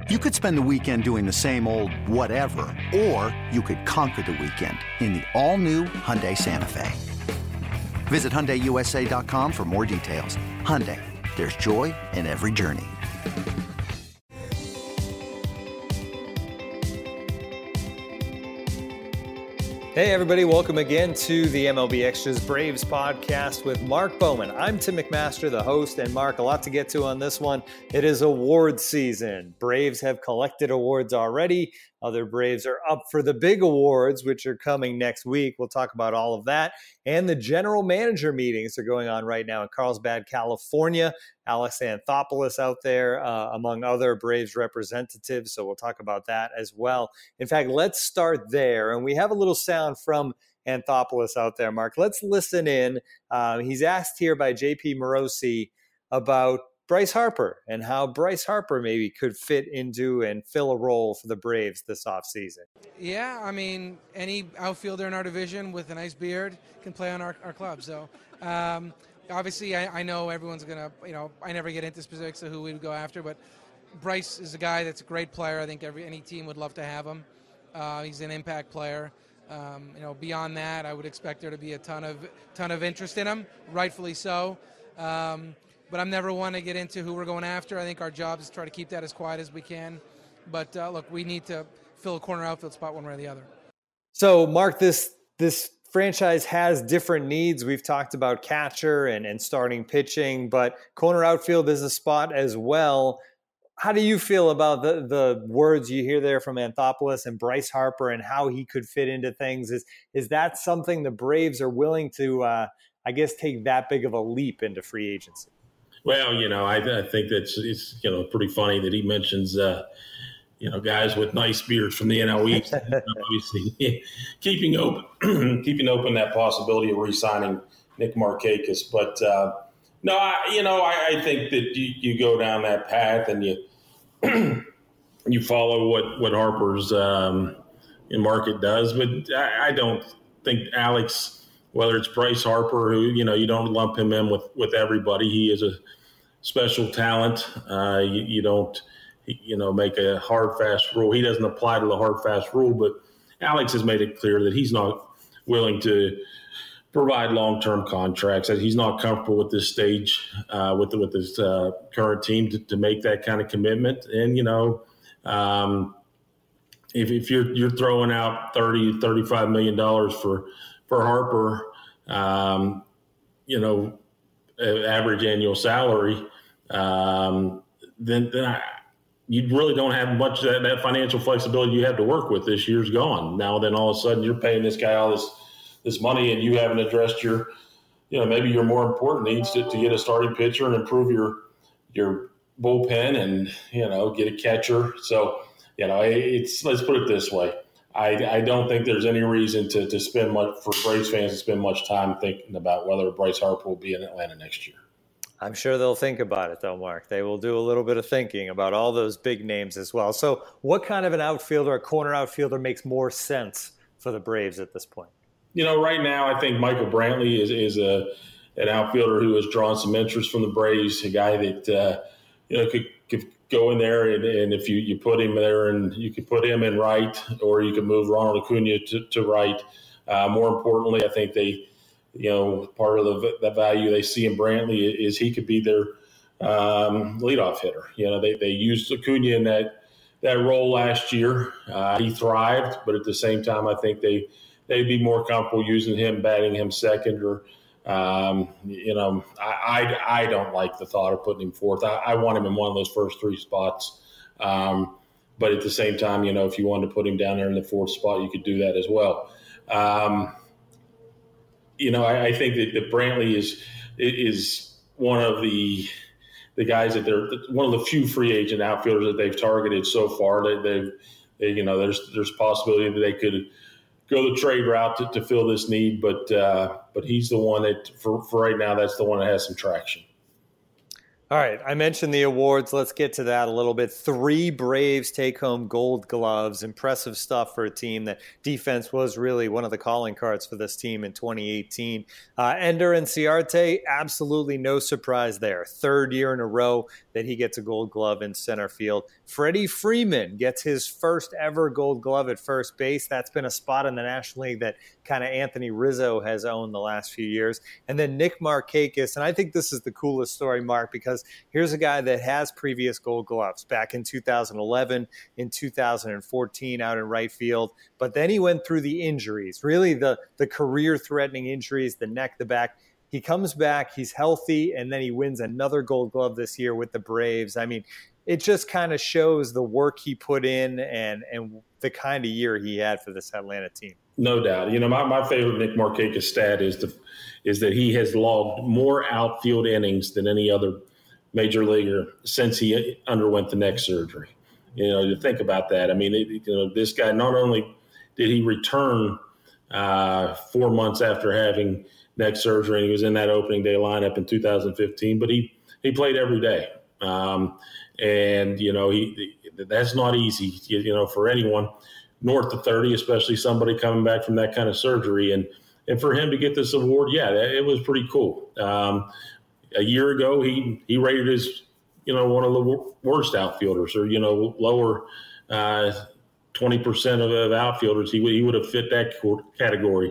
You could spend the weekend doing the same old whatever, or you could conquer the weekend in the all-new Hyundai Santa Fe. Visit HyundaiUSA.com for more details. Hyundai, there's joy in every journey. Hey everybody, welcome again to the MLB Extras Braves podcast with Mark Bowman. I'm Tim McMaster, the host, and Mark, a lot to get to on this one. It is award season. Braves have collected awards already. Other Braves are up for the big awards, which are coming next week. We'll talk about all of that. And the general manager meetings are going on right now in Carlsbad, California. Alex Anthopoulos out there, among other Braves representatives. So we'll talk about that as well. In fact, let's start there. And we have a little sound from Anthopoulos out there, Mark. Let's listen in. He's asked here by JP Morosi about Bryce Harper and how Bryce Harper maybe could fit into and fill a role for the Braves this offseason. Yeah, I mean, any outfielder in our division with a nice beard can play on our club. So, obviously, I know everyone's going to, I never get into specifics of who we would go after, but Bryce is a guy that's a great player. I think any team would love to have him. He's an impact player. Beyond that, I would expect there to be a ton of interest in him, rightfully so. But I'm never one to get into who we're going after. I think our job is to try to keep that as quiet as we can. But, look, we need to fill a corner outfield spot one way or the other. So, Mark, this franchise has different needs. We've talked about catcher and starting pitching, but corner outfield is a spot as well. How do you feel about the words you hear there from Anthopoulos and Bryce Harper and how he could fit into things? Is that something the Braves are willing to, take that big of a leap into free agency? Well, I think it's pretty funny that he mentions, guys with nice beards from the NL East. Obviously, keeping open that possibility of re-signing Nick Markakis. But no, I think that you go down that path and you follow what Harper's market does. But I don't think Alex, whether it's Bryce Harper, who you don't lump him in with everybody. He is a special talent. You don't make a hard fast rule. He doesn't apply to the hard fast rule. But Alex has made it clear that he's not willing to provide long-term contracts. That he's not comfortable with this stage with his current team to make that kind of commitment. And if you're throwing out $30-35 million for Harper, average annual salary, then you really don't have much of that financial flexibility you have to work with. This year's gone. Now then all of a sudden you're paying this guy all this money and you haven't addressed your, maybe your more important needs to get a starting pitcher and improve your bullpen and, get a catcher. So, let's put it this way. I don't think there's any reason to spend much for Braves fans to spend much time thinking about whether Bryce Harper will be in Atlanta next year. I'm sure they'll think about it, though, Mark. They will do a little bit of thinking about all those big names as well. So what kind of an outfielder, a corner outfielder, makes more sense for the Braves at this point? Right now I think Michael Brantley is an outfielder who has drawn some interest from the Braves, a guy that could go in there and if you put him there and you could put him in right, or you could move Ronald Acuna to right. More importantly, I think they, part of the value they see in Brantley is he could be their leadoff hitter. They used Acuna in that role last year. He thrived, but at the same time, I think they'd be more comfortable using him, batting him second, or I don't like the thought of putting him fourth. I want him in one of those first three spots. But at the same time, if you wanted to put him down there in the fourth spot, you could do that as well. I think that Brantley is one of the guys that they're one of the few free agent outfielders that they've targeted so far. There's possibility that they could go the trade route to fill this need, but he's the one that for right now, that's the one that has some traction. All right, I mentioned the awards. Let's get to that a little bit. 3 Braves take home Gold Gloves. Impressive stuff for a team that defense was really one of the calling cards for this team in 2018. Ender Inciarte, absolutely no surprise there. 3rd year in a row that he gets a Gold Glove in center field. Freddie Freeman gets his first ever Gold Glove at first base. That's been a spot in the National League that kind of Anthony Rizzo has owned the last few years. And then Nick Markakis, and I think this is the coolest story, Mark, because here's a guy that has previous Gold Gloves back in 2011, in 2014 out in right field. But then he went through the injuries, really the career-threatening injuries, the neck, the back. He comes back, he's healthy, and then he wins another Gold Glove this year with the Braves. I mean, it just kind of shows the work he put in and the kind of year he had for this Atlanta team. No doubt. My favorite Nick Markakis stat is that he has logged more outfield innings than any other major leaguer since he underwent the neck surgery. To think about that. I mean, this guy, not only did he return 4 months after having neck surgery, and he was in that opening day lineup in 2015, but he played every day. That's not easy, for anyone north of 30, especially somebody coming back from that kind of surgery. And for him to get this award, it was pretty cool. A year ago, he rated as, one of the worst outfielders, or, lower 20% of outfielders. He would have fit that category.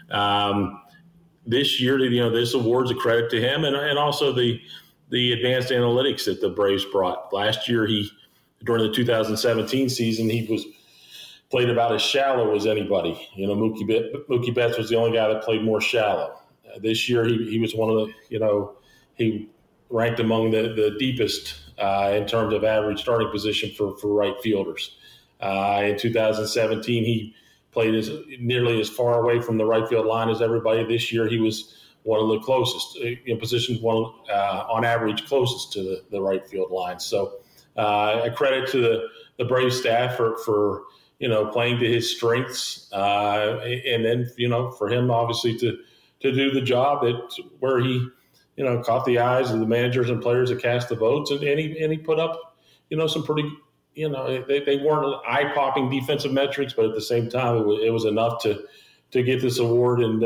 This year, this award's a credit to him and also the advanced analytics that the Braves brought. Last year, during the 2017 season, he played about as shallow as anybody. Mookie Betts was the only guy that played more shallow. This year, he was one of the, he ranked among the deepest in terms of average starting position for right fielders. In 2017, he played nearly as far away from the right field line as everybody. This year, he was one of the closest, in position one on average closest to the right field line. So a credit to the Braves staff for playing to his strengths, and then for him obviously to do the job where he caught the eyes of the managers and players that cast the votes, and he put up some pretty they weren't eye-popping defensive metrics, but at the same time it was enough to get this award. And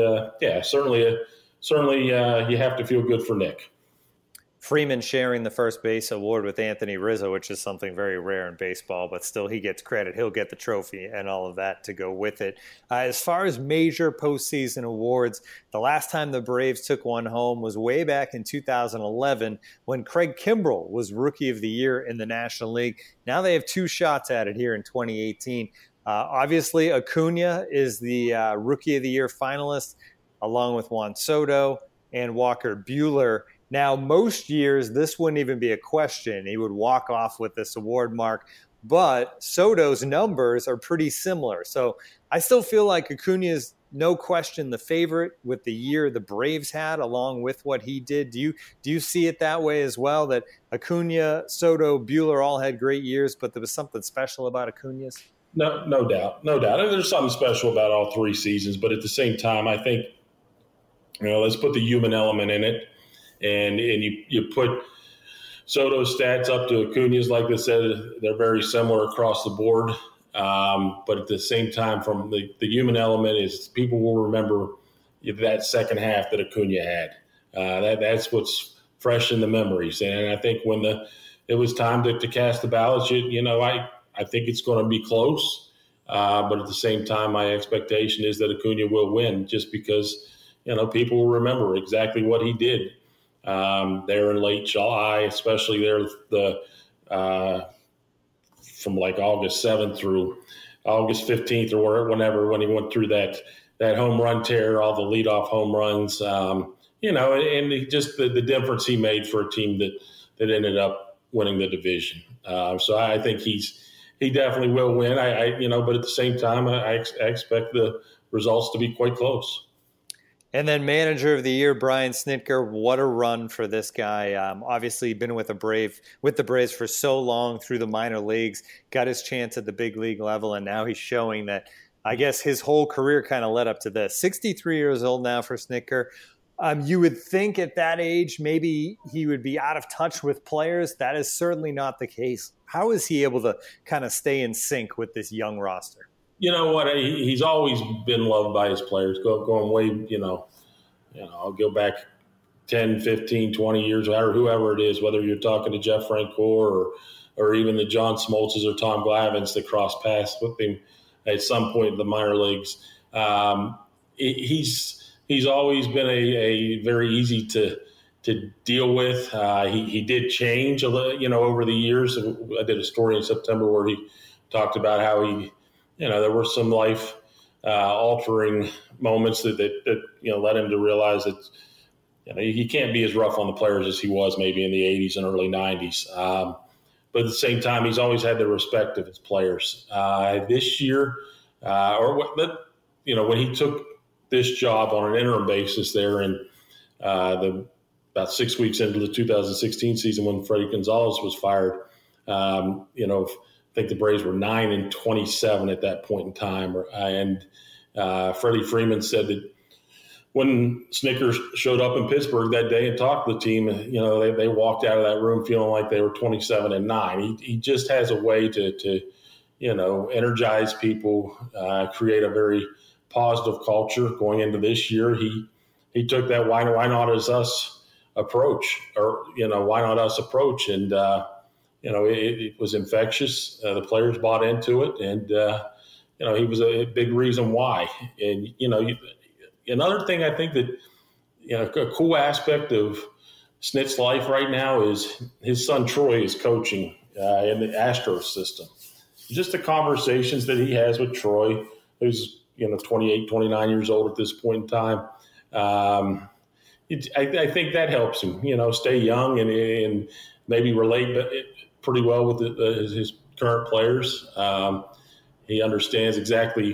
certainly you have to feel good for Nick. Freeman sharing the first base award with Anthony Rizzo, which is something very rare in baseball, but still he gets credit. He'll get the trophy and all of that to go with it. As far as major postseason awards, the last time the Braves took one home was way back in 2011 when Craig Kimbrell was Rookie of the Year in the National League. Now they have 2 shots at it here in 2018. Obviously, Acuna is the Rookie of the Year finalist, along with Juan Soto and Walker Buehler. Now, most years, this wouldn't even be a question. He would walk off with this award, Mark. But Soto's numbers are pretty similar. So I still feel like Acuna is no question the favorite with the year the Braves had, along with what he did. Do you see it that way as well, that Acuna, Soto, Buehler all had great years, but there was something special about Acuna's? No doubt. There's something special about all 3 seasons. But at the same time, I think, let's put the human element in it. And you put Soto's stats up to Acuna's, like I said, they're very similar across the board. But at the same time, from the human element is people will remember that second half that Acuna had. That's what's fresh in the memories. And I think when it was time to cast the ballots, I think it's going to be close. But at the same time, my expectation is that Acuna will win just because, people will remember exactly what he did. There in late July, especially there from like August 7th through August 15th or whenever, when he went through that home run tear, all the leadoff home runs, and just the difference he made for a team that ended up winning the division. So I think he definitely will win. But at the same time, I expect the results to be quite close. And then Manager of the Year, Brian Snitker. What a run for this guy. Obviously, been with the Braves for so long through the minor leagues, got his chance at the big league level, and now he's showing that, I guess, his whole career kind of led up to this. 63 years old now for Snitker. You would think at that age, maybe he would be out of touch with players. That is certainly not the case. How is he able to kind of stay in sync with this young roster? You know what? He's always been loved by his players, going way, I'll go back 10, 15, 20 years, or whoever it is, whether you're talking to Jeff Francoeur or even the John Smoltzes or Tom Glavins that crossed paths with him at some point in the minor leagues. He's always been a very easy to deal with. He did change a little, over the years. I did a story in September where he talked about how there were some life altering moments that led him to realize that he can't be as rough on the players as he was maybe in the 80s and early 90s. But at the same time, he's always had the respect of his players. This year, when he took this job on an interim basis there in about 6 weeks into the 2016 season when Freddie Gonzalez was fired, I think the Braves were 9-27 at that point in time. And Freddie Freeman said that when Snickers showed up in Pittsburgh that day and talked to the team, they walked out of that room feeling like they were 27-9. He just has a way to energize people, create a very positive culture going into this year. He took that why not as us approach, or why not us approach, and it was infectious. The players bought into it, and he was a big reason why. And another thing I think that a cool aspect of Snit's life right now is his son Troy is coaching in the Astros system. Just the conversations that he has with Troy, who's 28, 29 years old at this point in time. I think that helps him, stay young and maybe relate pretty well with his current players. He understands exactly,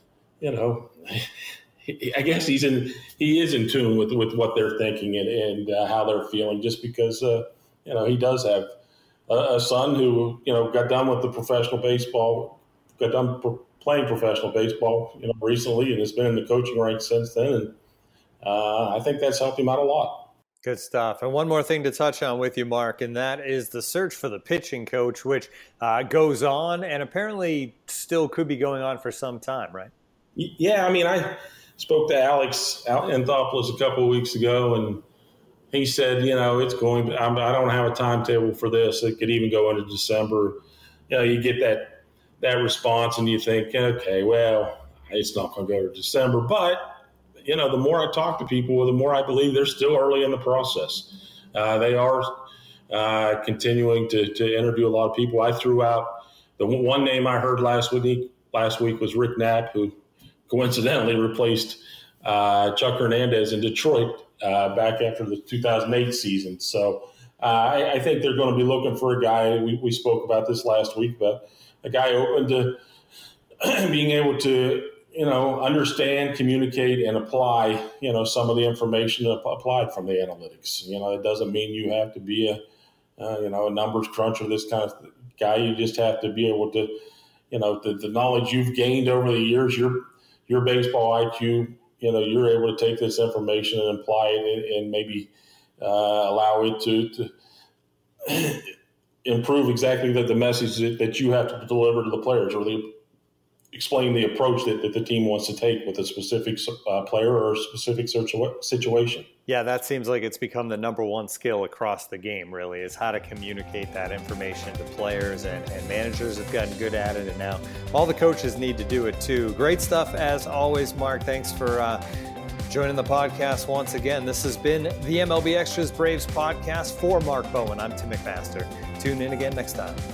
I guess he is in tune with what they're thinking and how they're feeling, just because, he does have a son who, got done with the professional baseball, got done playing professional baseball, recently, and has been in the coaching ranks since then. And I think that's helped him out a lot. Good stuff. And one more thing to touch on with you, Mark, and that is the search for the pitching coach, which goes on and apparently still could be going on for some time, right? Yeah, I spoke to Alex Anthopoulos a couple of weeks ago, and he said, it's going – I don't have a timetable for this. It could even go into December. You get that response and you think, okay, well, it's not going to go to December. But, the more I talk to people, the more I believe they're still early in the process. They are continuing to interview a lot of people. I threw out the one name I heard last week was Rick Knapp, who coincidentally replaced Chuck Hernandez in Detroit back after the 2008 season. So I think they're going to be looking for a guy. We spoke about this last week, but a guy open to being able to, understand, communicate, and apply, some of the information applied from the analytics. It doesn't mean you have to be a numbers cruncher, this kind of guy. You just have to be able to, the knowledge you've gained over the years, your baseball IQ, you're able to take this information and apply it and maybe allow it to improve exactly the message that you have to deliver to the players, or explain the approach that the team wants to take with a specific player or a specific situation. Yeah, that seems like it's become the number one skill across the game, really, is how to communicate that information to players, and managers have gotten good at it, and now all the coaches need to do it too. Great stuff as always, Mark. Thanks for joining the podcast once again. This has been the MLB Extras Braves podcast. For Mark Bowen, I'm Tim McMaster. Tune in again next time.